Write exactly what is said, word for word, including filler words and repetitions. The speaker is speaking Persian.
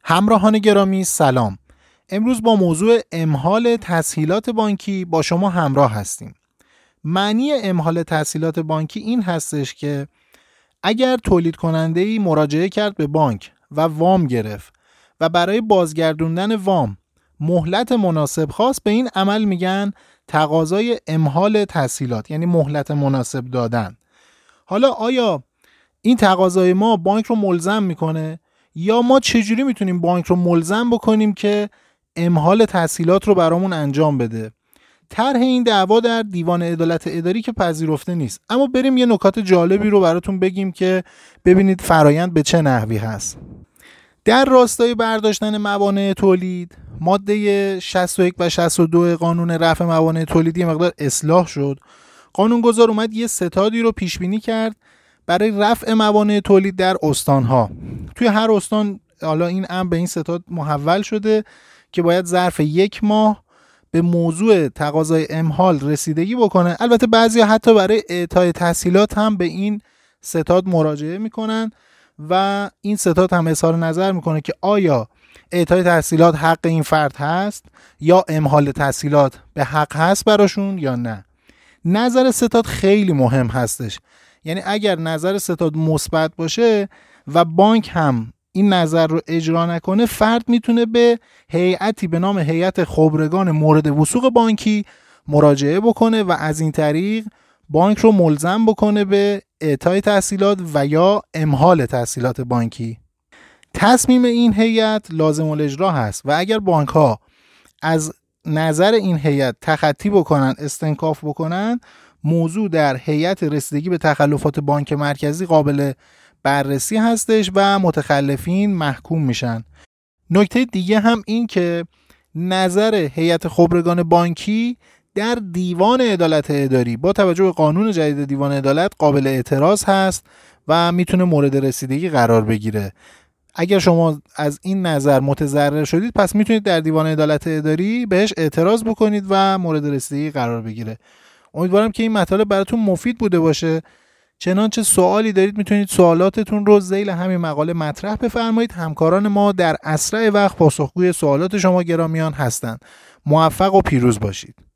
همراهان گرامی سلام. امروز با موضوع امهال تسهیلات بانکی با شما همراه هستیم. معنی امهال تسهیلات بانکی این هستش که اگر تولید کننده‌ای مراجعه کرد به بانک و وام گرفت و برای بازگردوندن وام مهلت مناسب خواست، به این عمل میگن تقاضای امهال تسهیلات، یعنی مهلت مناسب دادن. حالا آیا این تقاضای ما بانک رو ملزم میکنه یا ما چجوری میتونیم بانک رو ملزم بکنیم که امهال تسهیلات رو برامون انجام بده؟ طرح این دعوا در دیوان عدالت اداری که پذیرفته نیست، اما بریم یه نکات جالبی رو براتون بگیم که ببینید فرایند به چه نحوی هست. در راستای برداشتن موانع تولید، ماده شصت و یک و شصت و دو قانون رفع موانع تولیدی مقدار اصلاح شد. قانونگذار اومد یه ستادی رو پیش بینی کرد برای رفع موانع تولید در استانها. توی هر استان حالا این امر به این ستاد محول شده که باید ظرف یک ماه به موضوع تقاضای امهال رسیدگی بکنه. البته بعضیا حتی برای اعطای تسهیلات هم به این ستاد مراجعه میکنن و این ستاد هم اظهار نظر میکنه که آیا اعطای تسهیلات حق این فرد هست یا امهال تسهیلات به حق هست براشون یا نه. نظر ستاد خیلی مهم هستش، یعنی اگر نظر ستاد مثبت باشه و بانک هم این نظر رو اجرا نکنه، فرد میتونه به هیئتی به نام هیئت خبرگان مورد وثوق بانکی مراجعه بکنه و از این طریق بانک رو ملزم بکنه به اعطای تسهیلات و یا امهال تسهیلات بانکی. تصمیم این هیئت لازم الاجرا هست و اگر بانک ها از نظر این هیئت تخطی بکنن، استنکاف بکنن، موضوع در هیئت رسیدگی به تخلفات بانک مرکزی قابل بررسی هستش و متخلفین محکوم میشن. نکته دیگه هم این که نظر هیئت خبرگان بانکی در دیوان عدالت اداری با توجه به قانون جدید دیوان عدالت قابل اعتراض هست و میتونه مورد رسیدگی قرار بگیره. اگر شما از این نظر متضرر شدید، پس میتونید در دیوان عدالت اداری بهش اعتراض بکنید و مورد رسیدگی قرار بگیره. امیدوارم که این مطالب براتون مفید بوده باشه. چنانچه سوالی دارید میتونید سوالاتتون رو ذیل همین مقاله مطرح بفرمایید. همکاران ما در اسرع وقت پاسخگوی سوالات شما گرامیان هستند. موفق و پیروز باشید.